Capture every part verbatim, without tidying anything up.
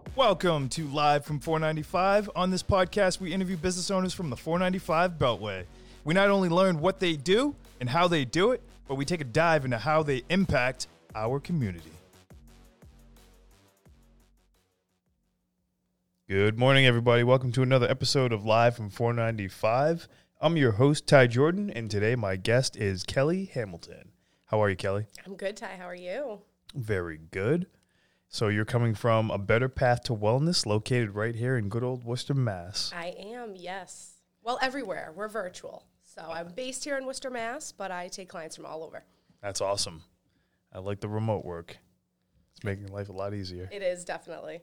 Welcome to Live from four ninety-five. On this podcast, we interview business owners from the four ninety-five Beltway. We not only learn what they do and how they do it, but we take a dive into how they impact our community. Good morning, everybody. Welcome to another episode of Live from four ninety-five. I'm your host, Ty Jordan, and today my guest is Kelly Hamilton. How are you, Kelly? I'm good, Ty. How are you? Very good. So you're coming from A Better Path to Wellness, located right here in good old Worcester, Mass. I am, yes. Well, everywhere. We're virtual. So I'm based here in Worcester, Mass, but I take clients from all over. That's awesome. I like the remote work. It's making life a lot easier. It is, definitely.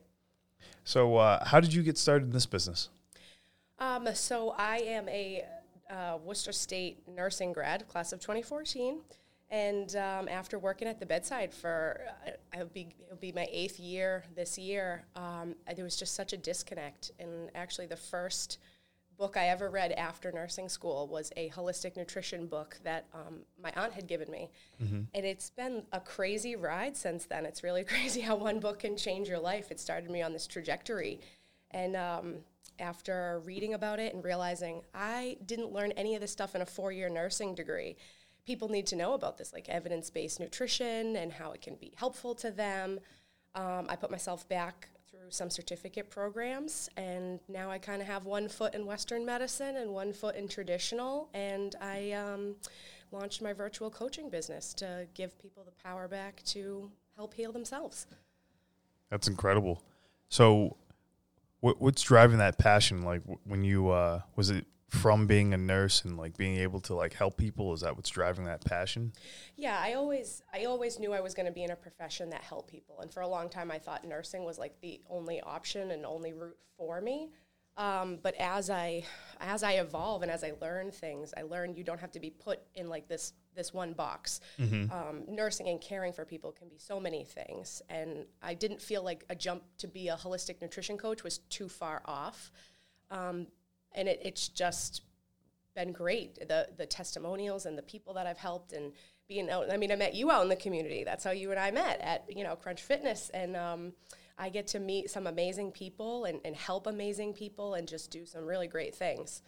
So uh, how did you get started in this business? Um, so I am a uh, Worcester State nursing grad, class of twenty fourteen. And um, after working at the bedside for, uh, it'll be it'll be my eighth year this year, um, there was just such a disconnect. And actually the first book I ever read after nursing school was a holistic nutrition book that um, my aunt had given me. Mm-hmm. And it's been a crazy ride since then. It's really crazy how one book can change your life. It started me on this trajectory. And um, after reading about it and realizing I didn't learn any of this stuff in a four-year nursing degree, people need to know about this, like evidence-based nutrition and how it can be helpful to them. Um, I put myself back through some certificate programs, and now I kind of have one foot in Western medicine and one foot in traditional, and I um, launched my virtual coaching business to give people the power back to help heal themselves. That's incredible. So what, what's driving that passion? Like when you, uh, was it from being a nurse and like being able to like help people? Is that what's driving that passion? Yeah, I always I always knew I was going to be in a profession that helped people. And for a long time, I thought nursing was like the only option and only route for me. Um, but as I as I evolve and as I learn things, I learn you don't have to be put in like this this one box. Mm-hmm. Um, nursing and caring for people can be so many things. And I didn't feel like a jump to be a holistic nutrition coach was too far off. Um, And it, it's just been great, the the testimonials and the people that I've helped and being out. I mean, I met you out in the community. That's how you and I met at, you know, Crunch Fitness. And um, I get to meet some amazing people and, and help amazing people and just do some really great things.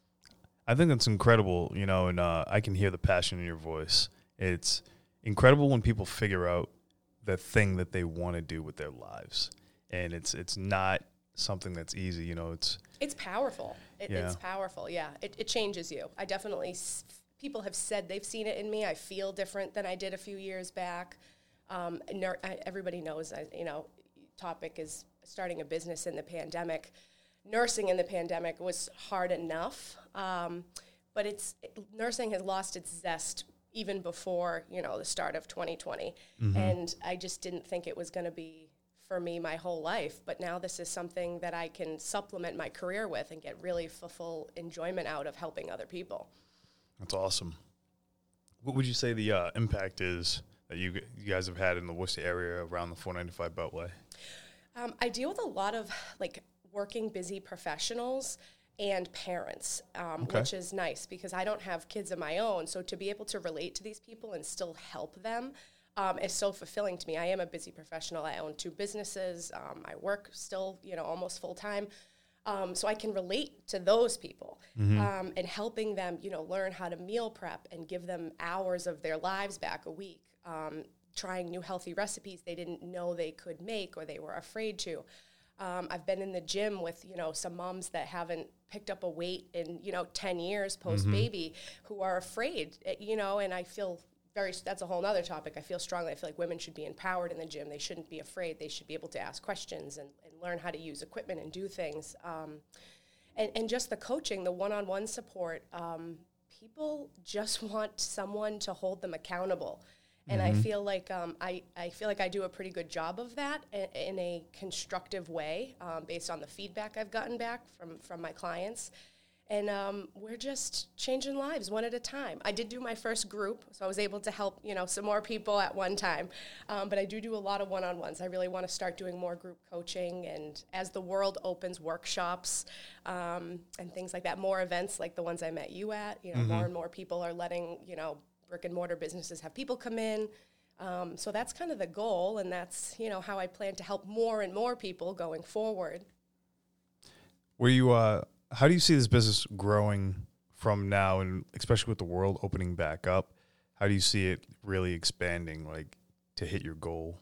I think that's incredible, you know, and uh, I can hear the passion in your voice. It's incredible when people figure out the thing that they want to do with their lives. And it's it's not something that's easy, you know, it's It's powerful. It, yeah. It's powerful, yeah. It, it changes you. I definitely, s- people have said they've seen it in me. I feel different than I did a few years back. Um, ner- I, everybody knows, I, you know, topic is starting a business in the pandemic. Nursing in the pandemic was hard enough, um, but it's it, nursing has lost its zest even before, you know, the start of twenty twenty. Mm-hmm. And I just didn't think it was going to be for me my whole life, but now this is something that I can supplement my career with and get really full enjoyment out of helping other people. That's awesome. What would you say the uh, impact is that you you guys have had in the Worcester area around the four ninety-five Beltway? Um, I deal with a lot of like working busy professionals and parents, um, okay. which is nice because I don't have kids of my own, so to be able to relate to these people and still help them Um, is so fulfilling to me. I am a busy professional. I own two businesses. Um, I work still, you know, almost full time. Um, so I can relate to those people mm-hmm. um, and helping them, you know, learn how to meal prep and give them hours of their lives back a week, um, trying new healthy recipes they didn't know they could make or they were afraid to. Um, I've been in the gym with, you know, some moms that haven't picked up a weight in, you know, ten years post-baby mm-hmm. who are afraid, you know, and I feel Very, that's a whole other topic. I feel strongly. I feel like women should be empowered in the gym. They shouldn't be afraid. They should be able to ask questions and, and learn how to use equipment and do things. Um, and, and just the coaching, the one-on-one support, um, people just want someone to hold them accountable. And mm-hmm. I feel like um, I, I feel like I do a pretty good job of that in, in a constructive way um, based on the feedback I've gotten back from, from my clients. And um, we're just changing lives one at a time. I did do my first group, so I was able to help, you know, some more people at one time. Um, but I do do a lot of one-on-ones. I really want to start doing more group coaching. And as the world opens, workshops um, and things like that, more events like the ones I met you at, you know, mm-hmm. more and more people are letting, you know, brick and mortar businesses have people come in. Um, so that's kind of the goal, and that's, you know, how I plan to help more and more people going forward. Were you, uh, how do you see this business growing from now, and especially with the world opening back up? How do you see it really expanding, like, to hit your goal?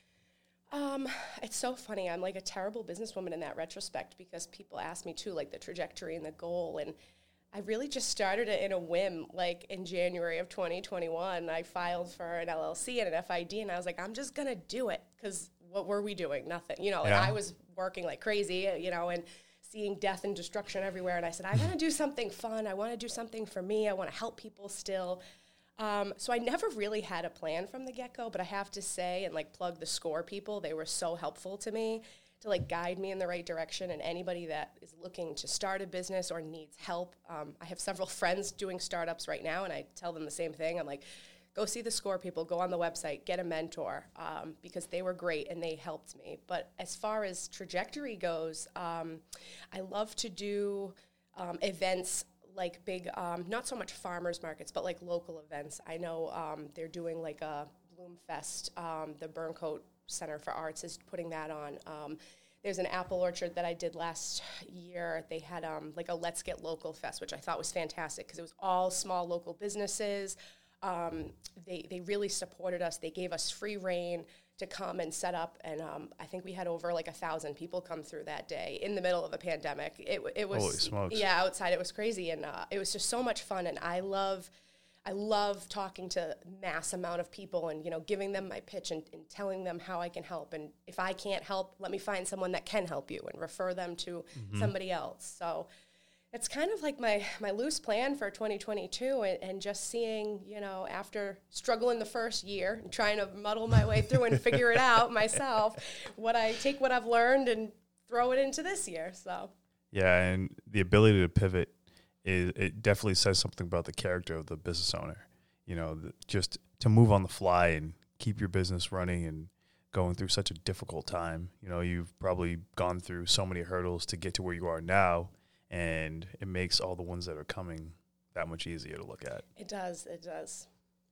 Um, it's so funny. I'm like a terrible businesswoman in that retrospect, because people ask me too, like, the trajectory and the goal, and I really just started it in a whim, like in January of twenty twenty-one. I filed for an L L C and an F I D, and I was like, I'm just going to do it, because what were we doing? Nothing. You know, like, yeah. I was working like crazy, you know, and seeing death and destruction everywhere. And I said, I want to do something fun. I want to do something for me. I want to help people still. Um, so I never really had a plan from the get-go, but I have to say, and like plug the SCORE people, they were so helpful to me to like guide me in the right direction. And anybody that is looking to start a business or needs help, um, I have several friends doing startups right now, and I tell them the same thing. I'm like, go see the SCORE people, go on the website, get a mentor, um, because they were great and they helped me. But as far as trajectory goes, um, I love to do um, events like big, um, not so much farmers markets, but like local events. I know um, they're doing like a Bloom Fest. Um, the Burncoat Center for Arts is putting that on. Um, there's an apple orchard that I did last year. They had um, like a Let's Get Local Fest, which I thought was fantastic, because it was all small local businesses. Um, they they really supported us. They gave us free reign to come and set up, and um, I think we had over like a thousand people come through that day in the middle of a pandemic. It it was Holy smokes. Yeah, outside it was crazy, and uh, it was just so much fun. And I love I love talking to mass amount of people, and you know, giving them my pitch and, and telling them how I can help. And if I can't help, let me find someone that can help you and refer them to mm-hmm. somebody else. So it's kind of like my, my loose plan for twenty twenty-two, and, and just seeing, you know, after struggling the first year and trying to muddle my way through and figure it out myself, what I take what I've learned and throw it into this year. So yeah, and the ability to pivot is it definitely says something about the character of the business owner. You know, the, just to move on the fly and keep your business running and going through such a difficult time. You know, you've probably gone through so many hurdles to get to where you are now, and it makes all the ones that are coming that much easier to look at. It does. It does.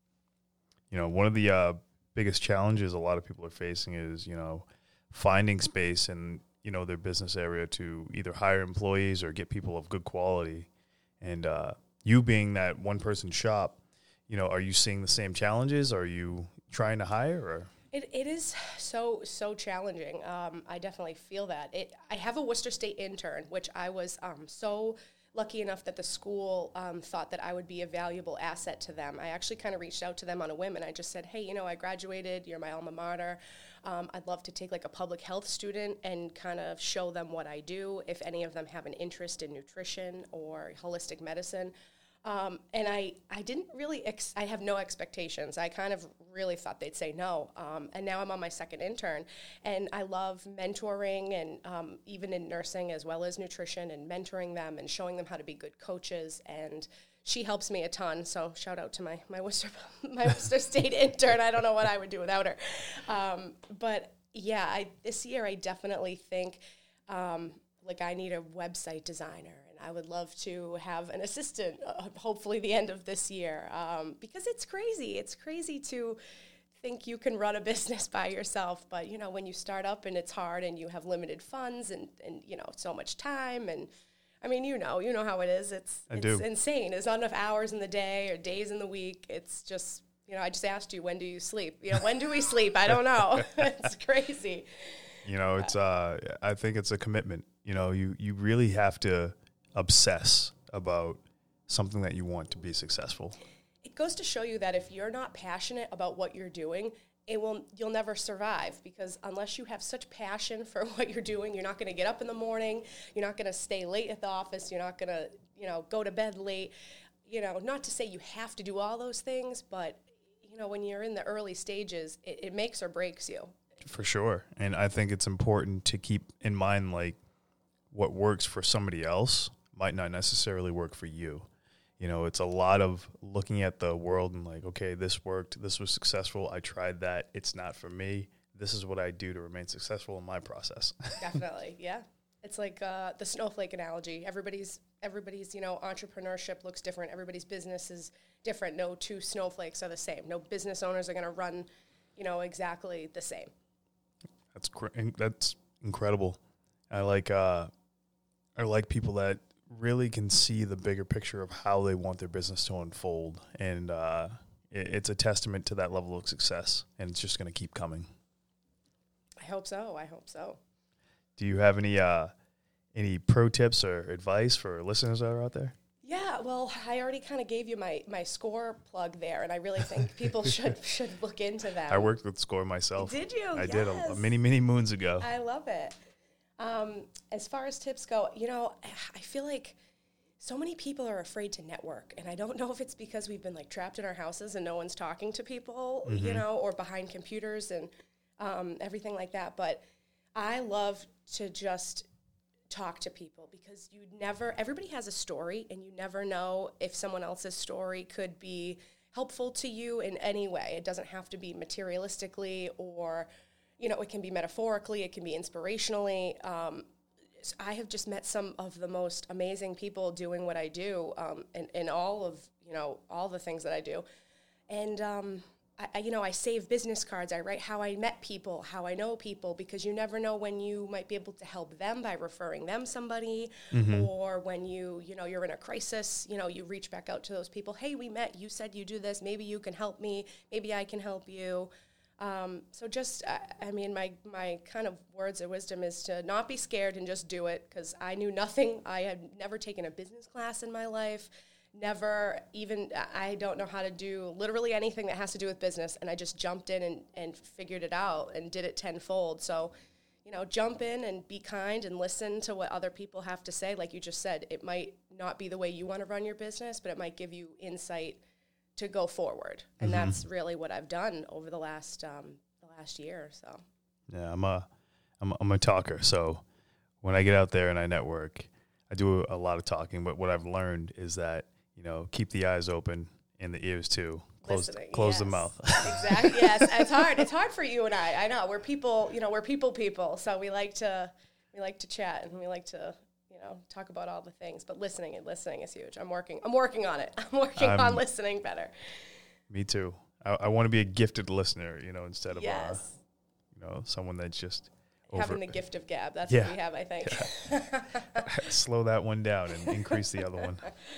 You know, one of the uh, biggest challenges a lot of people are facing is, you know, finding space in, you know, their business area to either hire employees or get people of good quality. And uh, you being that one-person shop, you know, are you seeing the same challenges? Are you trying to hire? Or? It it is so so challenging. Um, I definitely feel that. It. I have a Worcester State intern, which I was um, so lucky enough that the school um, thought that I would be a valuable asset to them. I actually kind of reached out to them on a whim, and I just said, hey, you know, I graduated. You're my alma mater. Um, I'd love to take like a public health student and kind of show them what I do, if any of them have an interest in nutrition or holistic medicine. Um, and I, I didn't really, ex- I have no expectations. I kind of really thought they'd say no. Um, and now I'm on my second intern, and I love mentoring, and um, even in nursing as well as nutrition, and mentoring them and showing them how to be good coaches. And she helps me a ton. So shout out to my, my Worcester, my Worcester State intern. I don't know what I would do without her. Um, but yeah, I, this year I definitely think, um, like I need a website designer. I would love to have an assistant, uh, hopefully the end of this year, um, because it's crazy. It's crazy to think you can run a business by yourself. But, you know, when you start up and it's hard and you have limited funds and, and you know, so much time. And, I mean, you know, you know how it is. It's, I it's do. insane. There's not enough hours in the day or days in the week. It's just, you know, I just asked you, when do you sleep? You know, when do we sleep? I don't know. It's crazy. You know, it's, uh, I think it's a commitment. You know, you, you really have to obsess about something that you want to be successful. It goes to show you that if you're not passionate about what you're doing, it will you'll never survive, because unless you have such passion for what you're doing, you're not going to get up in the morning, you're not going to stay late at the office, you're not going to, you know, go to bed late. You know, not to say you have to do all those things, but you know, when you're in the early stages, it, it makes or breaks you. For sure. And I think it's important to keep in mind, like, what works for somebody else might not necessarily work for you. You know, it's a lot of looking at the world and like, okay, this worked, this was successful, I tried that, it's not for me. This is what I do to remain successful in my process. Definitely, yeah. It's like uh, the snowflake analogy. Everybody's, everybody's, you know, entrepreneurship looks different. Everybody's business is different. No two snowflakes are the same. No business owners are going to run you know, exactly the same. That's that's incredible. I like uh, I like people that really can see the bigger picture of how they want their business to unfold, and uh, it, it's a testament to that level of success, and it's just going to keep coming. I hope so. I hope so. Do you have any uh, any pro tips or advice for listeners that are out there? Yeah, well, I already kind of gave you my, my SCORE plug there, and I really think people should should look into that. I worked with SCORE myself. Did you? I yes. did a, a many, many moons ago. I love it. Um, as far as tips go, you know, I feel like so many people are afraid to network, and I don't know if it's because we've been like trapped in our houses and no one's talking to people, mm-hmm. you know, or behind computers and um, everything like that. But I love to just talk to people because you never, everybody has a story, and you never know if someone else's story could be helpful to you in any way. It doesn't have to be materialistically, or, you know, it can be metaphorically, it can be inspirationally. Um, I have just met some of the most amazing people doing what I do, um, in, in all of, you know, all the things that I do. And, um, I, you know, I save business cards. I write how I met people, how I know people, because you never know when you might be able to help them by referring them somebody, mm-hmm. or when you, you know, you're in a crisis, you know, you reach back out to those people. Hey, we met. You said you do this. Maybe you can help me. Maybe I can help you. Um, so just, I, I mean, my, my kind of words of wisdom is to not be scared and just do it, because I knew nothing. I had never taken a business class in my life. Never even, I don't know how to do literally anything that has to do with business, and I just jumped in and, and figured it out and did it tenfold. So, you know, jump in and be kind and listen to what other people have to say. Like you just said, it might not be the way you want to run your business, but it might give you insight to go forward. And mm-hmm. that's really what I've done over the last um, the last year. So, yeah, I'm a, I'm a, I'm a talker. So when I get out there and I network, I do a lot of talking, but what I've learned is that, you know, keep the eyes open and the ears too. Close, Listening, close yes. the mouth. Exactly. Yes, it's hard. It's hard for you and I. I know we're people. You know, we're people people. So we like to we like to chat, and we like to, you know, talk about all the things. But listening and listening is huge. I'm working. I'm working on it. I'm working I'm, on listening better. Me too. I, I want to be a gifted listener. You know, instead of yes. uh, you know, someone that's just having over. the gift of gab. That's yeah. what we have, I think. Yeah. Slow that one down and increase the other one.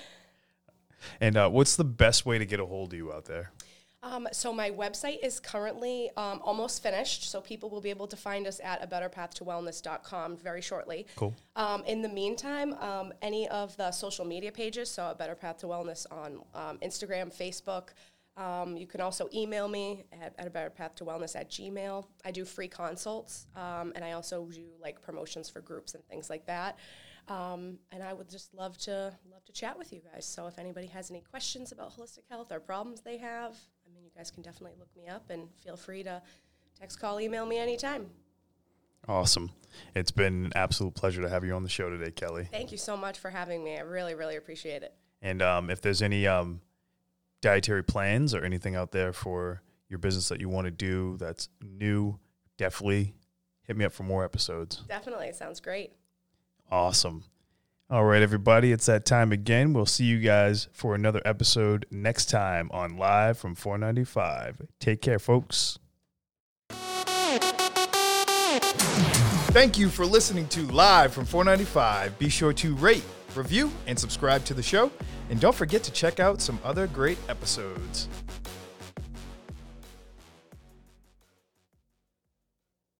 And uh, what's the best way to get a hold of you out there? Um, so my website is currently um, almost finished, so people will be able to find us at a better path to wellness dot com very shortly. Cool. Um, in the meantime, um, any of the social media pages, so A Better Path to Wellness on um, Instagram, Facebook. Um, you can also email me at, at a better path to wellness at gmail. I do free consults, um, and I also do like promotions for groups and things like that. Um, and I would just love to love to chat with you guys. So if anybody has any questions about holistic health or problems they have, I mean, you guys can definitely look me up, and feel free to text, call, email me anytime. Awesome. It's been an absolute pleasure to have you on the show today, Kelly. Thank you so much for having me. I really, really appreciate it. And um, if there's any um, dietary plans or anything out there for your business that you want to do that's new, definitely hit me up for more episodes. Definitely. Sounds great. Awesome. All right, everybody, it's that time again. We'll see you guys for another episode next time on Live from four ninety-five. Take care, folks. Thank you for listening to Live from four ninety-five. Be sure to rate, review, and subscribe to the show. And don't forget to check out some other great episodes.